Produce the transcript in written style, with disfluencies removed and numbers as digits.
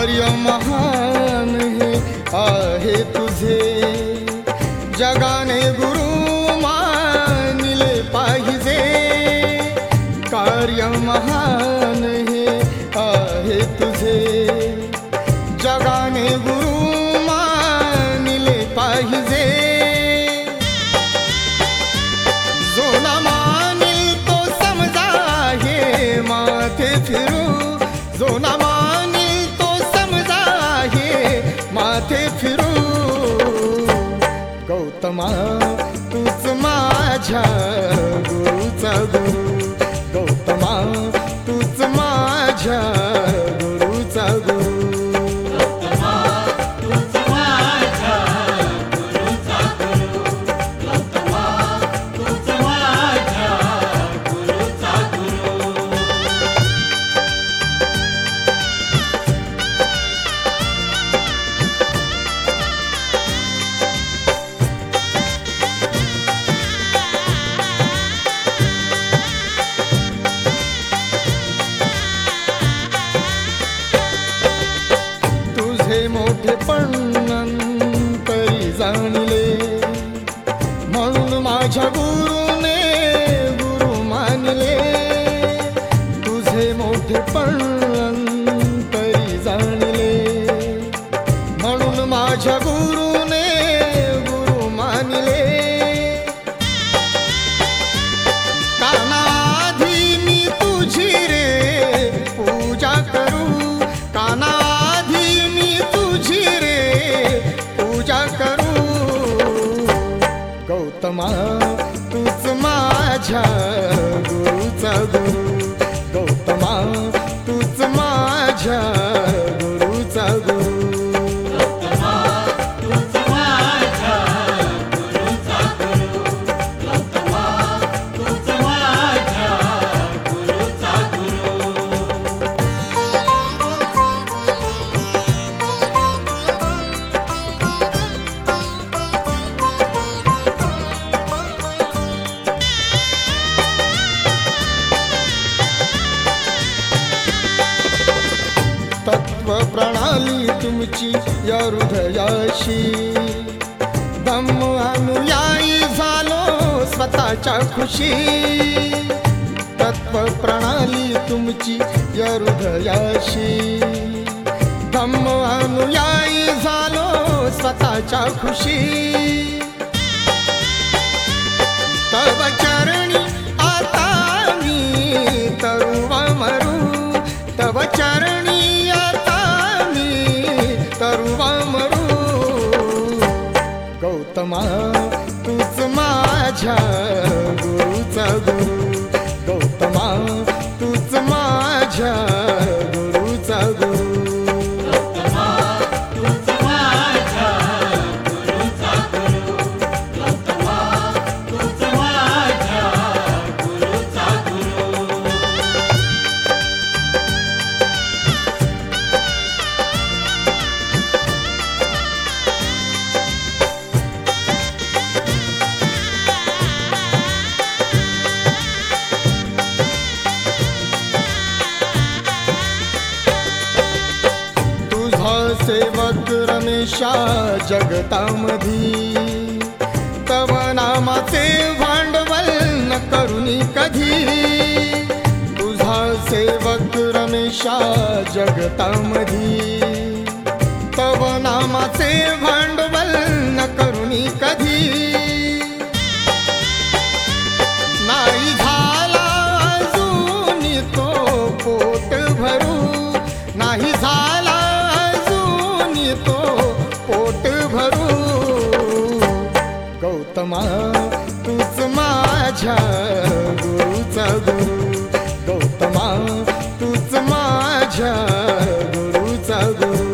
कार्य महान हे आहे तुझे, जगाने गुरु मानिले पाहिजे. कार्य महान हे आहे तुझे, जगाने गुरु मानिले पाहिजे. जो ना मानिल तो समजा हे माथे फिरू, जो ना मानिल तो समजा हे माथे फिरू. गौतमा तूच माझ्या गुरुचा गुरु, गौतमा तूच माझ्या गुरुचा गुरु. मोठेपण नंतरी जाणले, म्हणून माझ्या गुरुने गुरु मानले. तुझे मोठेपण नंतरी जाणले, म्हणून माझ्या गुरुने गुरु मानले. कानाधी मी तुझी रे पूजा करू, कानाधी तुझी रे पूजा करू. गौतमा तूच माझ्या गुरुचा गुरु, गौतमा तूच माझ्या गुरुचा गुरु. तत्व प्रणाली तुमची या हृदयाशी, धम्म अनुयायी झालो स्वतःच्या खुशी. तत्व प्रणाली तुमची या हृदयाशी, धम्म अनुयायी झालो स्वतःच्या खुशी. तव चरणी आता मी तरुवा मरू, तव चरणी तरुवा मरू. गौतमा तूच माझ्या गुरुचा गुरु, गौतमा तूच माझ्या गुरुचा गुरु. सेवक रमेशा जगतामधी, तव नामाचे भांडवल न करुणी कधी. तुझा सेवक रमेशा जगतामधी, तव नामाचे भांडवल न करुणी कधी. नाही झाला अजून तो पोट भरू, नाही झाला तो पोट भरू. गौतमा तूच माझ्या गुरुचा गुरु, गौतमा तूच माझ्या गुरुचा गुरु.